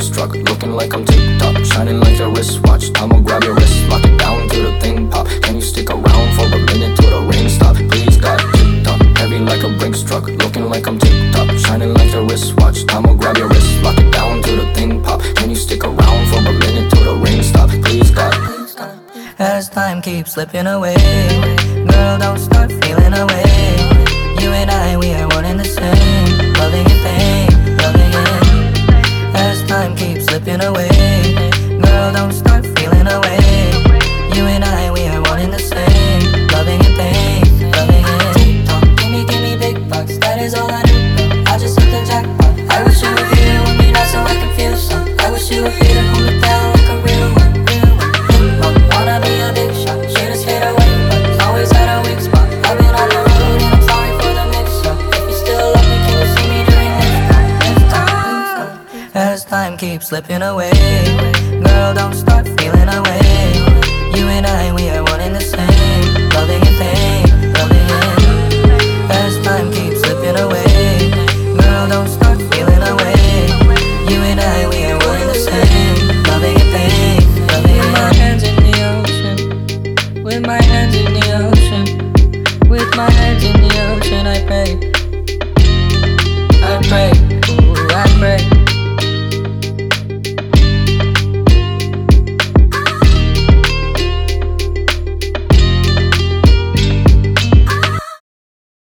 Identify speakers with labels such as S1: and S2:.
S1: Brinks truck, looking like I'm TikTok, shining like a wristwatch. I'ma grab your wrist, lock it down till the thing pop. Can you stick around for a minute till the rain stop? Please God, TikTok, heavy like a Brinks truck, looking like I'm TikTok, shining like a wristwatch. I'ma grab your wrist, lock it down till the thing pop. Can you stick around for a minute till the rain stop? Please God.
S2: As time keeps slipping away, girl, don't start feeling away. You and I, we are one and the same, loving and pain, loving it. As time keeps slipping away, girl, don't start feeling away. You and I, we are one and the same, loving and pain, loving it. TikTok, give me big bucks, that is all I do. I just hit the jackpot. I wish you were here with me, not so I can feel some. I wish you were here to hold me down like a real one. Wanna be a big shot, should've stayed away, but always had a weak spot. I've been on the road and I'm sorry for the mix-up. If you still love me, can you see me during next time? As time keeps slipping away, girl, don't start feeling away. You and I, we are one and the same, loving and pain.